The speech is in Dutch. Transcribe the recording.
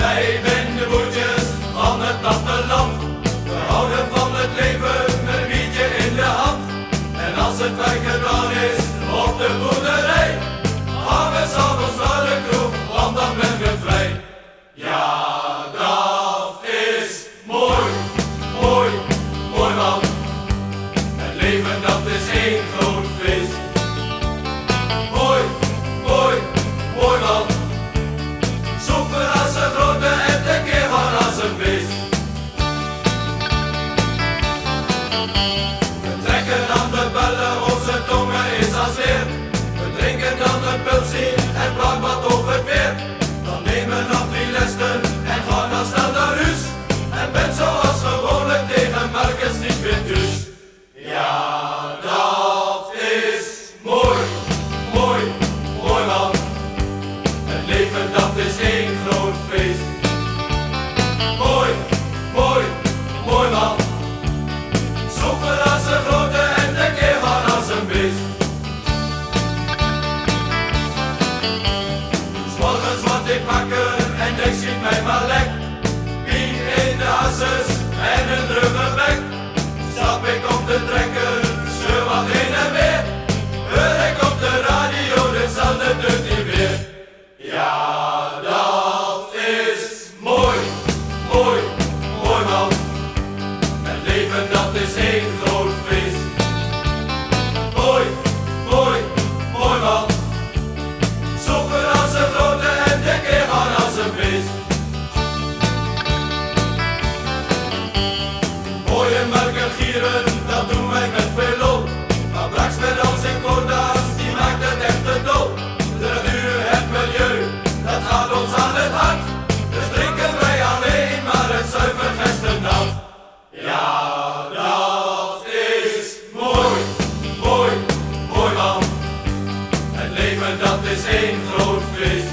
Wij zijn de boertjes van het platteland. We houden van het leven met een biertje in de hand. En als het werk gedaan is op de boerderij, gaan we s'avonds naar de kroeg, want dan ben we vrij. Ja, dat is mooi, mooi, mooi man. Het leven dat is één groot feest. Mooi, mooi, mooi man. Soepen als een grote en de keer van als een beest. We trekken aan de bellen, onze tongen is als leer. We drinken dan een pilsie en praten wat over het weer. Dan nemen we nog 3 lessen en gaan dan snel naar huis. En ben zoals gewoonlijk tegen Marcus niet meer thuis. Ja, dat is mooi, mooi, mooi man. Het leven dat is één groot feest. Mooi, mooi, mooi man. Soepen als een grote en de keer gaan als een beest. 'S morgens word ik wakker en ik schiet mij maar lek. Bier in de asses en een drukke bek. Stap ik op de trekker, scheur wat heen en weer. Hoor ik op de radio dezelfde deur niet weer. Ja, dat is mooi, mooi, mooi man. Het leven dat is één groot feest. Mooi, mooi, mooi man. Soepen als een grote en de keer gaan als een beest. Mooie melken gieren, dat doen wij met veel lol. Maar straks met al zijn quota's, die maakt het echt te dol. De natuur, het milieu, dat gaat ons aan het hart. Dus drinken wij alleen maar het zuiver gerstenhout. Ja, dat is mooi, mooi, mooi man. Het leven dat is één groot feest.